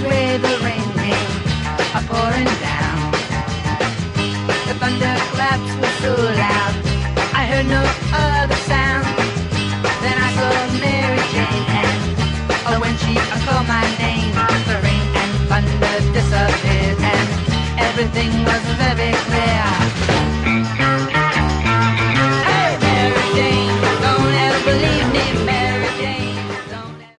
way the rain came pouring down. The thunderclaps were so loud, I heard no